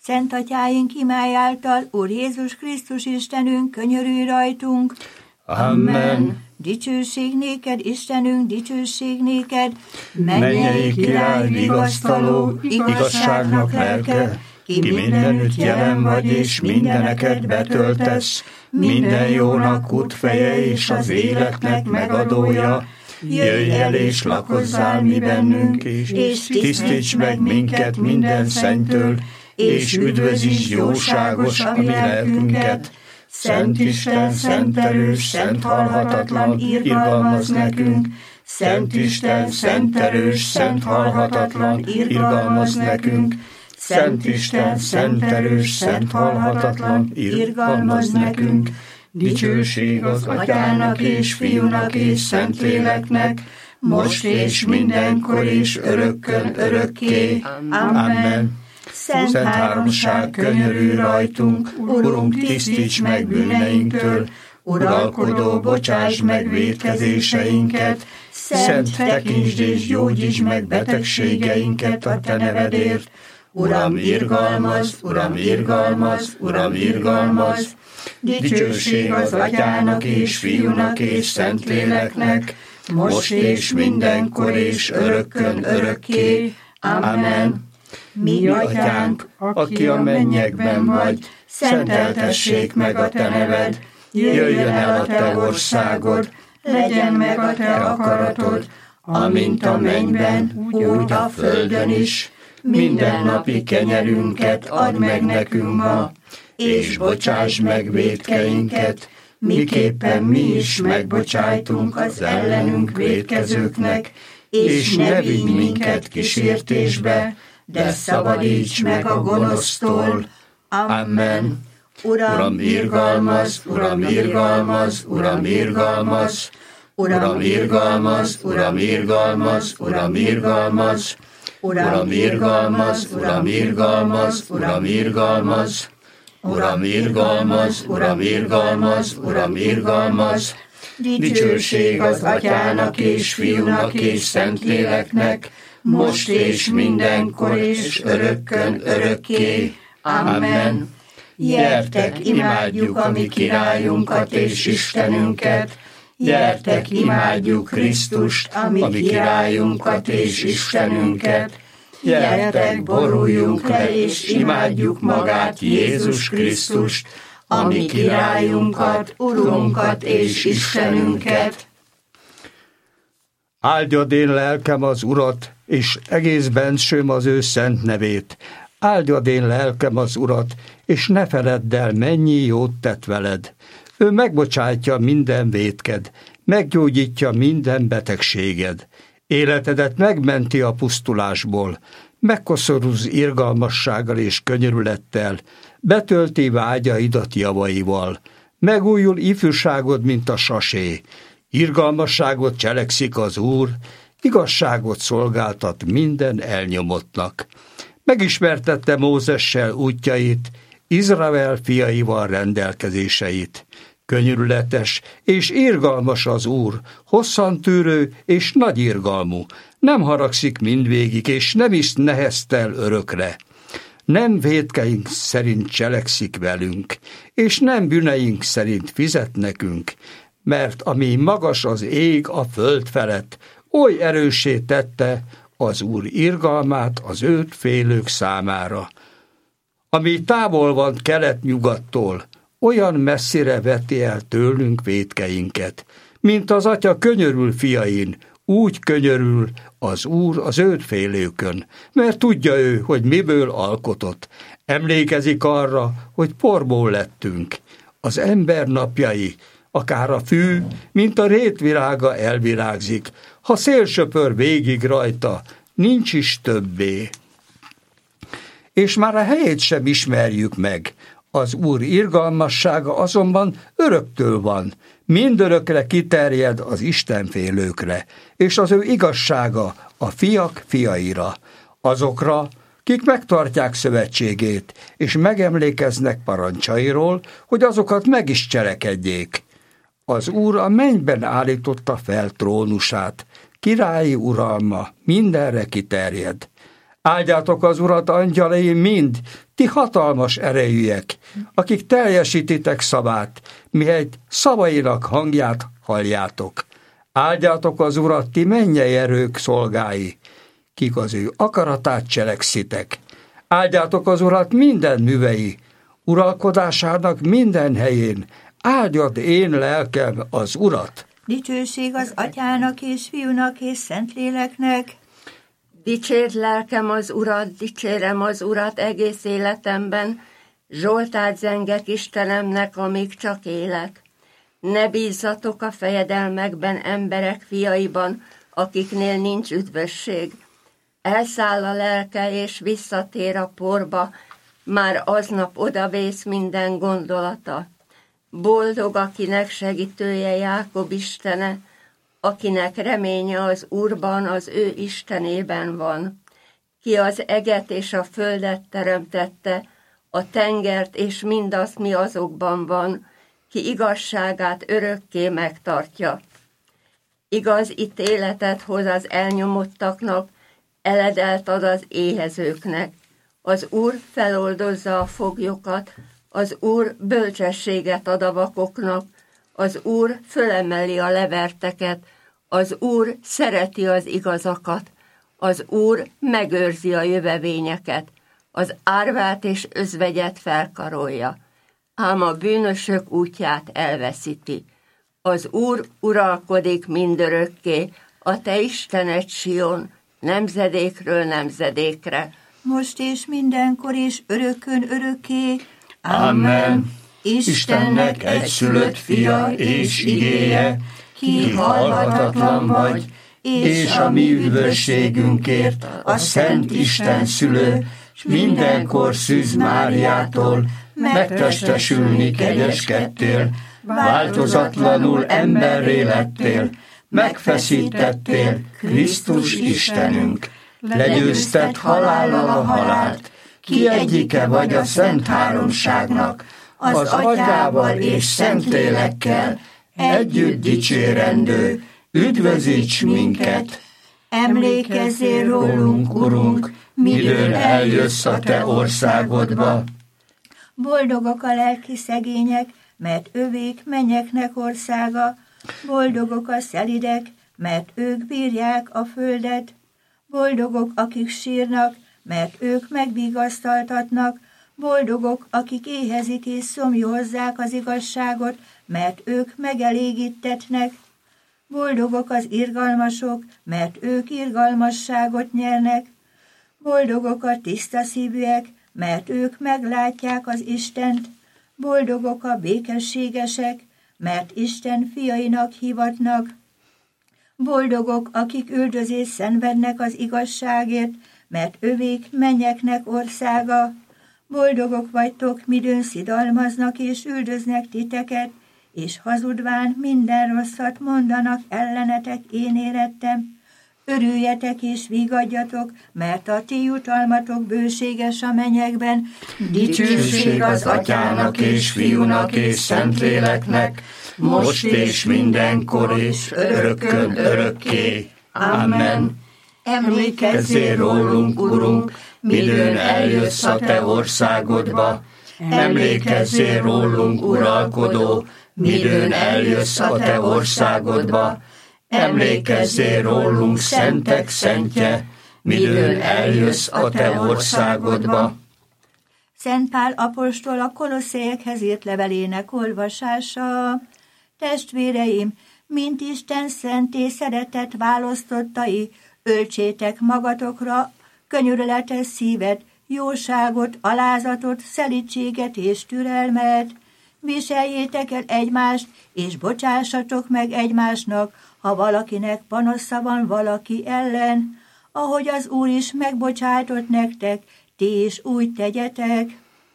Szent Atyáink imáj által, Úr Jézus Krisztus Istenünk, könyörülj rajtunk. Amen. Dicsőség néked, Istenünk, dicsőség néked, Mennyei király, vigasztaló, igazságnak lelke, ki mindenütt jelen vagy, és mindeneket betöltesz, minden jónak útfeje és az életnek megadója. Jöjj el és lakozzál mi bennünk, és tisztíts meg minket minden szennytől, és üdvözíts jóságos a mi lelkünket. Szent Isten, szent erős, szent halhatatlan, irgalmaz nekünk. Szent Isten, szent erős, szent halhatatlan, irgalmaz nekünk. Szent Isten, szent erős, szent halhatatlan, irgalmaz nekünk. Dicsőség az Atyának és Fiúnak és Szentléleknek, most és mindenkor és örökkön örökké. Amen. Szent Háromság, könyörülj rajtunk, Urunk, tisztíts meg bűneinktől, Uralkodó, bocsáss meg vétkezéseinket, Szent, tekintsd és gyógyítsd meg betegségeinket a Te nevedért. Uram, irgalmaz, Uram, irgalmaz, Uram, irgalmaz. Dicsőség az Atyának és Fiúnak és Szentléleknek, most és mindenkor és örökkön örökké. Amen. Mi Atyánk, aki a mennyekben vagy, szenteltessék meg a Te neved, jöjjön el a Te országod, legyen meg a Te akaratod, amint a mennyben, úgy a földön is. Mindennapi kenyerünket add meg nekünk ma, és bocsáss meg vétkeinket, miképpen mi is megbocsájtunk az ellenünk vétkezőknek, és ne vigy minket kísértésbe, de szabadíts meg a gonosztól. Amen. Uram, irgalmaz, Uram, irgalmaz, Uram, irgalmaz, Uram, irgalmaz, Uram, irgalmaz, Uram, irgalmaz, Uram, irgalmaz, Uram, irgalmaz, Uram, irgalmaz, Uram, irgalmaz, Uram, irgalmaz, Uram, irgalmaz. Dicsőség az Atyának és Fiúnak és Szentléleknek, most és mindenkor és örökkön örökké. Amen. Gyertek, imádjuk a mi királyunkat és Istenünket, gyertek, imádjuk Krisztust, a mi királyunkat és Istenünket, gyertek, boruljunk le és imádjuk magát, Jézus Krisztust, a mi királyunkat, Urunkat és Istenünket. Áldjad én lelkem az Urat, és egész bensőm az ő szent nevét. Áldjad én lelkem az Urat, és ne feledd el, mennyi jót tett veled. Ő megbocsátja minden vétked, meggyógyítja minden betegséged. Életedet megmenti a pusztulásból, megkoszorúz irgalmassággal és könyörülettel, betölti vágyaidat javaival. Megújul ifjúságod, mint a sasé. Irgalmasságot cselekszik az Úr, igazságot szolgáltat minden elnyomottnak. Megismertette Mózessel útjait, Izrael fiaival rendelkezéseit. Könyörületes és irgalmas az Úr, hosszantűrő és nagy irgalmú, nem haragszik mindvégig, és nem is neheztel örökre. Nem vétkeink szerint cselekszik velünk, és nem bűneink szerint fizet nekünk, mert ami magas az ég a föld felett, oly erőssé tette az Úr irgalmát az őt félők számára. Ami távol van kelet-nyugattól, olyan messzire veti el tőlünk vétkeinket, mint az Atya könyörül fiain, úgy könyörül az Úr az őt félőkön, mert tudja ő, hogy miből alkotott. Emlékezik arra, hogy porból lettünk. Az ember napjai, akár a fű, mint a rétvirága elvirágzik, ha szél söpör végig rajta, nincs is többé. És már a helyét sem ismerjük meg. Az Úr irgalmassága azonban öröktől van, mindörökre kiterjed az istenfélőkre, és az ő igazsága a fiak fiaira, azokra, kik megtartják szövetségét, és megemlékeznek parancsairól, hogy azokat meg is cselekedjék. Az Úr a mennyben állította fel trónusát, királyi uralma mindenre kiterjed. Áldjátok az Urat, angyalai mind, ti hatalmas erejűek, akik teljesítitek szavát, mihelyt szavainak hangját halljátok. Áldjátok az Urat, ti mennyei erők szolgái, kik az ő akaratát cselekszitek. Áldjátok az Urat minden művei, uralkodásának minden helyén. Áldjad én lelkem az Urat. Dicsőség az Atyának és Fiúnak és Szentléleknek. Dicsérd lelkem az Urat, dicsérem az Urat egész életemben, Zsoltát zengek Istenemnek, amíg csak élek. Ne bízzatok a fejedelmekben, emberek fiaiban, akiknél nincs üdvösség. Elszáll a lelke és visszatér a porba, már aznap odavész minden gondolata. Boldog, akinek segítője Jákob Istene, akinek reménye az Úrban, az ő Istenében van. Ki az eget és a földet teremtette, a tengert és mindazt, mi azokban van, ki igazságát örökké megtartja. Igaz ítéletet hoz az elnyomottaknak, eledelt ad az éhezőknek. Az Úr feloldozza a foglyokat, az Úr bölcsességet ad a vakoknak, az Úr fölemeli a leverteket, az Úr szereti az igazakat, az Úr megőrzi a jövevényeket, az árvát és özvegyet felkarolja, ám a bűnösök útját elveszíti. Az Úr uralkodik mindörökké, a te Istened Sion, nemzedékről nemzedékre. Most és mindenkor és örökkön örökké. Amen. Istennek egyszülött fia és igéje, ki halhatatlan vagy, és a mi üdvösségünkért a Szent Isten szülő, s mindenkor Szűz Máriától megtestesülni kegyeskedtél, változatlanul emberré lettél, megfeszítettél, Krisztus Istenünk. Legyőzted halállal a halált, ki egyike vagy a Szent Háromságnak, az Atyával és Szentlélekkel, együtt dicsérendő, üdvözíts minket! Emlékezzél rólunk, Urunk, midőn eljössz a te országodba. Boldogok a lelki szegények, mert övék mennyeknek országa. Boldogok a szelidek, mert ők bírják a földet. Boldogok, akik sírnak, mert ők megvigasztaltatnak. Boldogok, akik éhezik és szomjúhozzák az igazságot, mert ők megelégítetnek. Boldogok az irgalmasok, mert ők irgalmasságot nyernek. Boldogok a tiszta szívűek, mert ők meglátják az Istent. Boldogok a békességesek, mert Isten fiainak hivatnak. Boldogok, akik üldözést szenvednek az igazságért, mert övék mennyeknek országa. Boldogok vagytok, midőn szidalmaznak és üldöznek titeket, és hazudván minden rosszat mondanak ellenetek, én érettem. Örüljetek és vigadjatok, mert a ti jutalmatok bőséges a mennyekben. Dicsőség az Atyának és Fiúnak és Szentléleknek, most és mindenkor és örökkön örökké. Amen. Emlékezzél rólunk, Urunk, midőn eljössz a te országodba. Emlékezzél rólunk, uralkodó, midőn eljössz a te országodba. Emlékezzél rólunk, szentek szentje, midőn eljössz a te országodba. Szent Pál apostol a Kolosszaiekhez írt levelének olvasása. Testvéreim, mint Isten szent és szeretett választottai, öltsétek magatokra könyörületes szívet, jóságot, alázatot, szelídséget és türelmet. Viseljétek el egymást, és bocsássatok meg egymásnak, ha valakinek panasza van valaki ellen, ahogy az Úr is megbocsájtott nektek, ti is úgy tegyetek.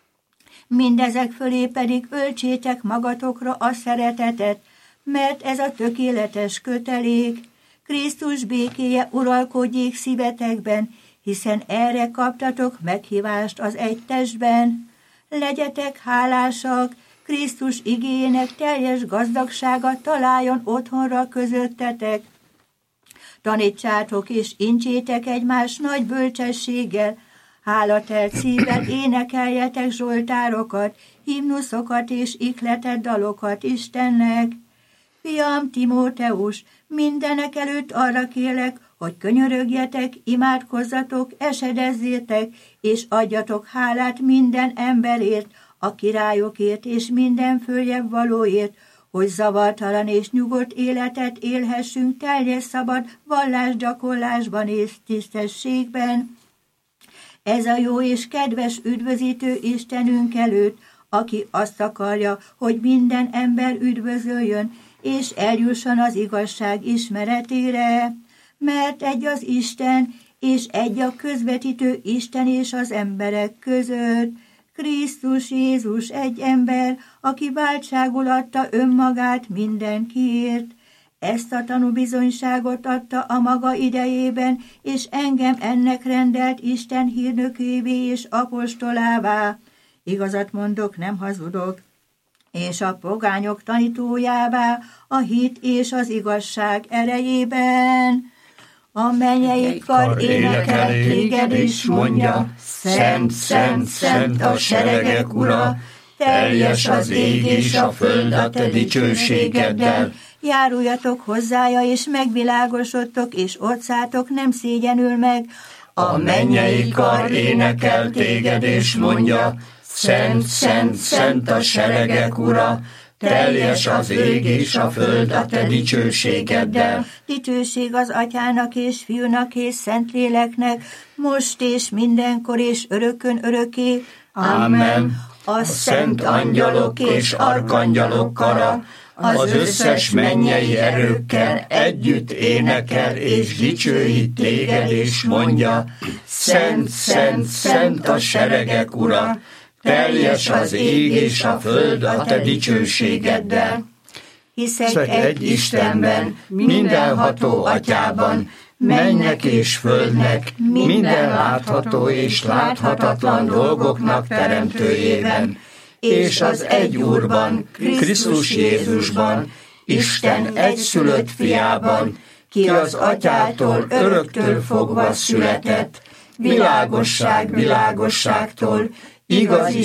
Mindezek fölé pedig öltsétek magatokra a szeretetet, mert ez a tökéletes kötelék. Krisztus békéje uralkodjék szívetekben, hiszen erre kaptatok meghívást az egy testben. Legyetek hálásak, Krisztus igéjének teljes gazdagsága találjon otthonra közöttetek. Tanítsátok és incsétek egymást nagy bölcsességgel, hálatelt szívvel énekeljetek zsoltárokat, himnuszokat és ihletett dalokat Istennek. Fiam Timóteus, mindenek előtt arra kérlek, hogy könyörögjetek, imádkozzatok, esedezzétek, és adjatok hálát minden emberért, a királyokért és minden följebb valóért, hogy zavartalan és nyugodt életet élhessünk teljes szabad vallásgyakorlásban és tisztességben. Ez a jó és kedves üdvözítő Istenünk előtt, aki azt akarja, hogy minden ember üdvözöljön, és eljusson az igazság ismeretére, mert egy az Isten, és egy a közvetítő Isten és az emberek között, Krisztus Jézus egy ember, aki váltságul adta önmagát mindenkiért. Ezt a tanúbizonyságot adta a maga idejében, és engem ennek rendelt Isten hírnökévé és apostolává. Igazat mondok, nem hazudok. És a pogányok tanítójává a hit és az igazság erejében. A mennyei kar énekel téged és mondja, Szent, szent, szent a seregek ura, teljes az ég és a föld a te dicsőségeddel. Járuljatok hozzája, és megvilágosodtok, és orcátok nem szégyenül meg. A mennyei kar énekel téged és mondja, Szent, szent, szent a seregek ura, teljes az ég és a föld a te dicsőségeddel. Dicsőség az Atyának és Fiúnak és Szentléleknek, most és mindenkor és örökön örökké. Amen. A szent angyalok és arkangyalok kara, az összes mennyei erőkkel együtt énekel és dicsőít téged és mondja, Szent, szent, szent a seregek ura, teljes az ég és a föld a te dicsőségeddel. Hiszek egy Istenben, mindenható Atyában, mennek és földnek, minden látható és láthatatlan dolgoknak teremtőjében, és az egy Úrban, Krisztus Jézusban, Isten egyszülött fiában, ki az Atyától öröktől fogva született, világosság világosságtól, igaz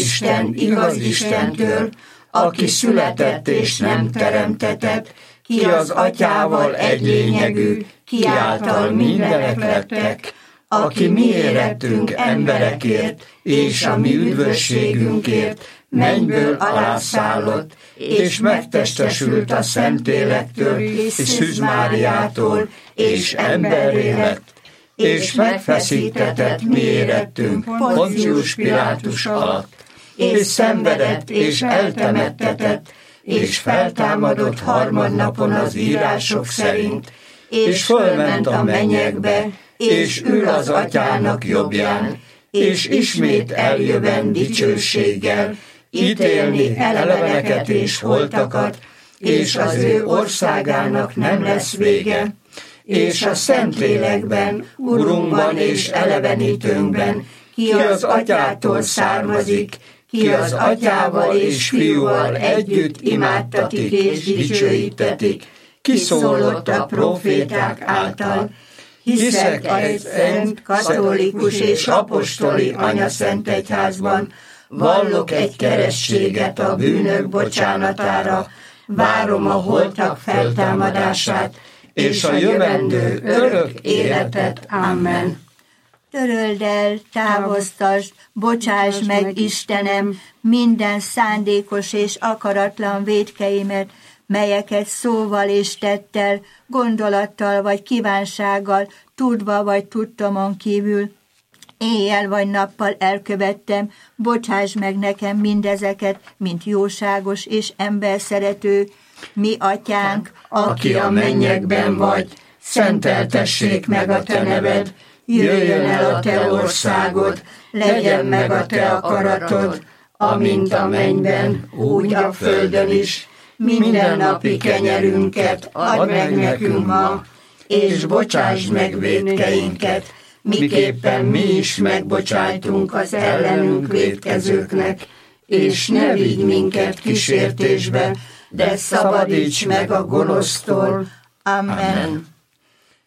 Istentől, aki született és nem teremtetett, ki az Atyával egy lényegű, ki által mindenek lettek, aki mi érettünk emberekért, és a mi üdvösségünkért mennyből alászállott, és megtestesült a Szentlélektől, és Szűz Máriától, és emberré lett, és megfeszítetett mi érettünk Poncius Pilátus alatt, és szenvedett, és eltemettetett, és feltámadott harmadnapon az írások szerint, és fölment a mennyekbe, és ül az Atyának jobbján, és ismét eljöven dicsőséggel, ítélni eleveneket és holtakat, és az ő országának nem lesz vége, és a Szentlélekben, Urunkban és elevenítőnkben, ki az Atyától származik, ki az Atyával és Fiúval együtt imádtatik és dicsőítetik, kiszólott a próféták által. Hiszek egy szent, katolikus és apostoli anyaszent egyházban, vallok egy keresztséget a bűnök bocsánatára, várom a holtak feltámadását, és a jövendő örök életet. Amen. Töröld el, távoztasd, bocsáss meg, Istenem, minden szándékos és akaratlan vétkeimet, melyeket szóval és tettel, gondolattal vagy kívánsággal, tudva vagy tudtomon kívül, éjjel vagy nappal elkövettem, bocsáss meg nekem mindezeket, mint jóságos és emberszerető, mi Atyánk, aki a mennyekben vagy, szenteltessék meg a te neved, jöjjön el a te országod, legyen meg a te akaratod, amint a mennyben, úgy a földön is. Mindennapi kenyerünket add meg nekünk ma, és bocsásd meg vétkeinket, miképpen mi is megbocsájtunk az ellenünk vétkezőknek, és ne vigy minket kísértésbe, de szabadíts meg a gonosztól. Amen.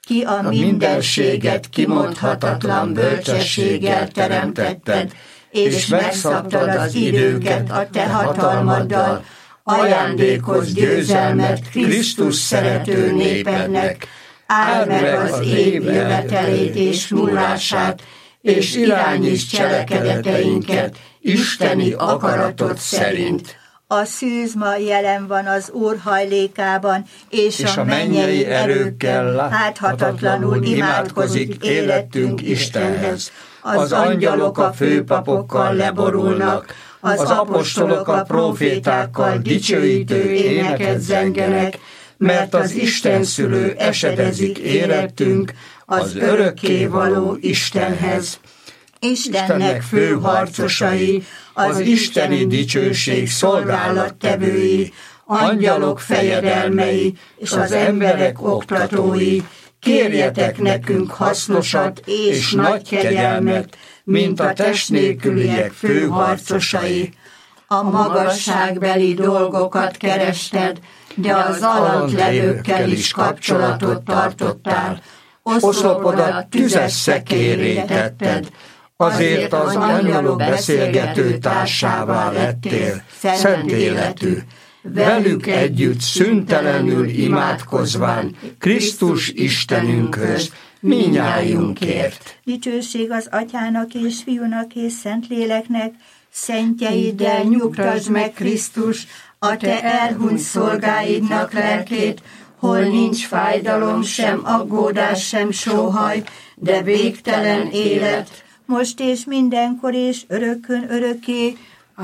ki a mindenséget kimondhatatlan bölcsességgel teremtetted, és megszabtad az időket a te hatalmaddal, ajándékozz győzelmet Krisztus szerető népednek, áld meg az év jövetelét és múlását, és irányíts cselekedeteinket isteni akaratod szerint. A szűzma jelen van az Úr hajlékában, és a mennyei erőkkel láthatatlanul imádkozik életünk Istenhez. Az angyalok a főpapokkal leborulnak, az apostolok a prófétákkal dicsőítő éneket zengenek, mert az Istenszülő esedezik érettünk az örökkévaló Istenhez. Istennek fő harcosai, az isteni dicsőség szolgálattevői, angyalok fejedelmei és az emberek oktatói, kérjetek nekünk hasznosat és nagy kegyelmet, mint a test nélküliek fő harcosai. A magasságbeli dolgokat kerested, de az alatt levőkkel is kapcsolatot tartottál. Oszlopodat tüzes szekérré tetted, azért az angyalok beszélgető társává lettél, szent életű. Velük együtt szüntelenül imádkozván Krisztus Istenünkhöz, mindnyájunkért. Dicsőség az Atyának és Fiúnak és Szentléleknek, szentjeiddel nyugtasd meg Krisztus, a te elhunyt szolgáidnak lelkét, hol nincs fájdalom, sem aggódás, sem sóhaj, de végtelen élet, most és mindenkor és örökkön örökké.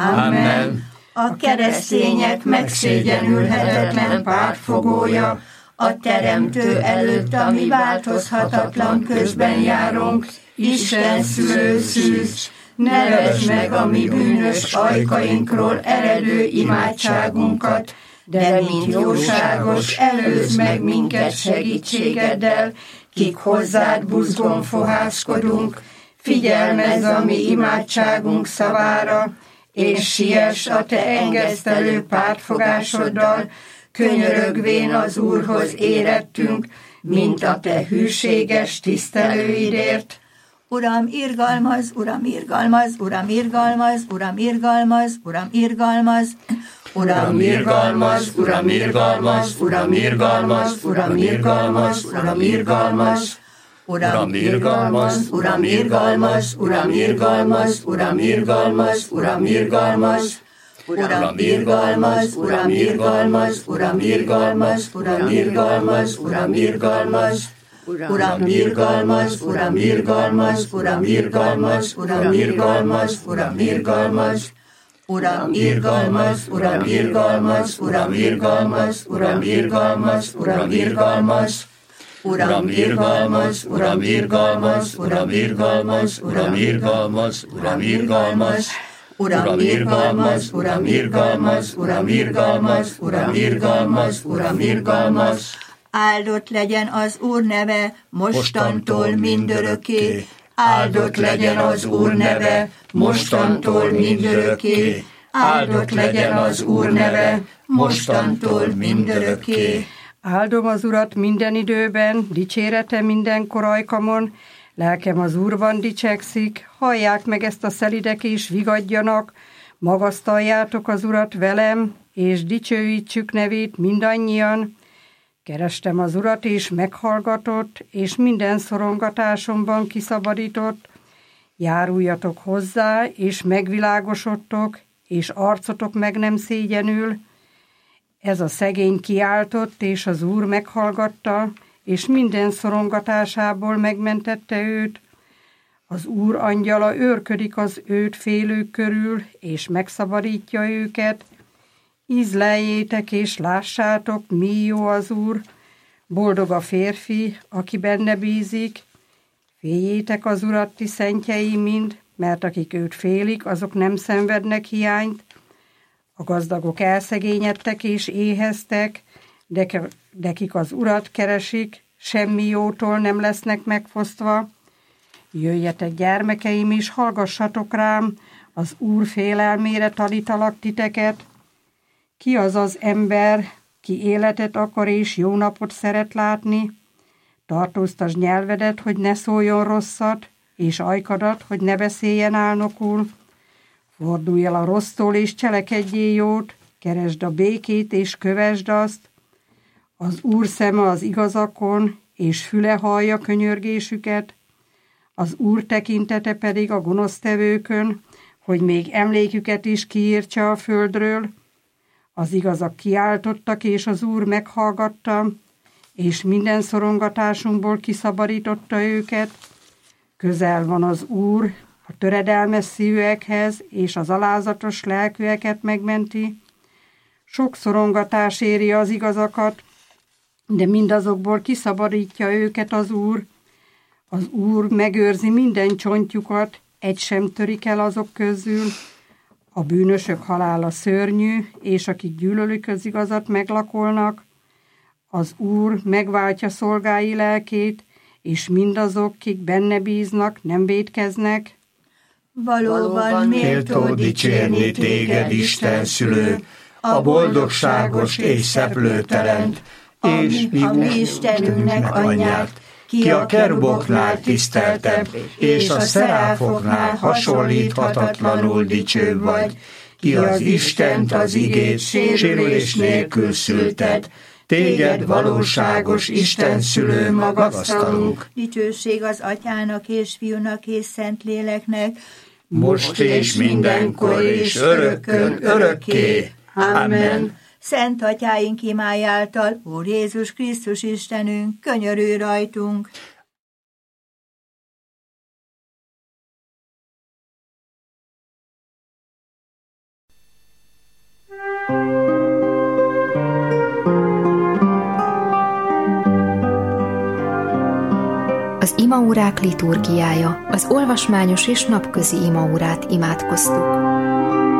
Amen. A keresztények megszégyenülhetetlen pártfogója, a Teremtő előtt, ami változhatatlan közben járunk, Isten szülő szűz, nevezd meg a mi bűnös ajkainkról eredő imádságunkat, de mint jóságos, előzd meg minket segítségeddel, kik hozzád buzgón fohászkodunk, figyelmezz a mi imádságunk szavára, és siess a te engesztelő pártfogásoddal, könyörögvén az Úrhoz érettünk, mint a te hűséges tisztelőidért. Uram, irgalmaz, Uram, irgalmaz, Uram, irgalmaz, Uram, irgalmaz, Uram, irgalmaz. Uram, irgalmaz, Uram, irgalmaz, Uram, irgalmaz, Uram, irgalmaz, Uram, irgalmaz. Uram, irgalmaz, Uram, irgalmaz, Uram, irgalmaz, Uram, irgalmaz, Uram, irgalmaz. Uram, irgalmaz, Uram, irgalmaz, Uram, irgalmaz, Uram, irgalmaz, Uram, irgalmaz. Uram, irgalmaz, Uram, irgalmaz, Uram, irgalmaz, Uram, irgalmaz, Uram, irgalmaz. Uram, irgalmaz, Uram, irgalmaz, Uram, irgalmaz, Uram, irgalmaz, Uram, irgalmaz. Uram, irgalmaz, Uram, irgalmaz, Uram, irgalmaz, Uram, irgalmaz, Uram, irgalmaz. Uram, irgalmaz, Uram, irgalmaz, Uram, irgalmaz, Uram, irgalmaz, Uram, irgalmaz. Áldott legyen az Úr neve, mostantól mindörökké. Áldott legyen az Úr neve, mostantól mindörökké. Áldott legyen az Úr neve, mostantól mindörökké. Áldom az Urat minden időben, dicsérete mindenkor ajkamon, lelkem az Úrban dicsekszik, hallják meg ezt a szelidek és vigadjanak, magasztaljátok az Urat velem, és dicsőítsük nevét mindannyian. Kerestem az Urat, és meghallgatott, és minden szorongatásomban kiszabadított. Járuljatok hozzá, és megvilágosodtok, és arcotok meg nem szégyenül. Ez a szegény kiáltott, és az Úr meghallgatta, és minden szorongatásából megmentette őt. Az Úr angyala őrködik az őt félők körül, és megszabadítja őket. Ízleljétek és lássátok, mi jó az Úr, boldog a férfi, aki benne bízik. Féljétek az Urat, ti szentjei mind, mert akik őt félik, azok nem szenvednek hiányt. A gazdagok elszegényedtek és éheztek, de kik az Urat keresik, semmi jótól nem lesznek megfosztva. Jöjjetek, gyermekeim, és hallgassatok rám, az Úr félelmére tanítalak titeket. Ki az az ember, ki életet akar és jó napot szeret látni? Tartóztasd nyelvedet, hogy ne szóljon rosszat, és ajkadat, hogy ne beszéljen álnokul. Fordulj el a rossztól, és cselekedjél jót, keresd a békét, és kövesd azt. Az Úr szeme az igazakon, és füle hallja könyörgésüket. Az Úr tekintete pedig a gonosztevőkön, hogy még emléküket is kiírtsa a földről. Az igazak kiáltottak, és az Úr meghallgatta, és minden szorongatásunkból kiszabadította őket. Közel van az Úr a töredelmes szívűekhez, és az alázatos lelkűeket megmenti. Sok szorongatás éri az igazakat, de mindazokból kiszabadítja őket az Úr. Az Úr megőrzi minden csontjukat, egy sem törik el azok közül. A bűnösök halála szörnyű, és akik gyűlölik az igazat, meglakolnak. Az Úr megváltja szolgái lelkét, és mindazok, kik benne bíznak, nem vétkeznek. Valóban méltó dicsérni téged, Isten szülő, a boldogságos és szeplőtelent, és mi Istenünknek anyját, ki a keruboknál tiszteltebb, és a szeráfoknál hasonlíthatatlanul dicsőbb vagy, ki az Istent az igét sérülés nélkül szülted, téged valóságos Isten szülő magasztalunk. Dicsőség az Atyának és Fiúnak és Szentléleknek, most és mindenkor és örökkön örökké. Amen. Szent Atyáink imájáltal, Úr Jézus Krisztus Istenünk, könyörülj rajtunk. Az imaórák liturgiája, az olvasmányos és napközi imaórát imádkoztuk.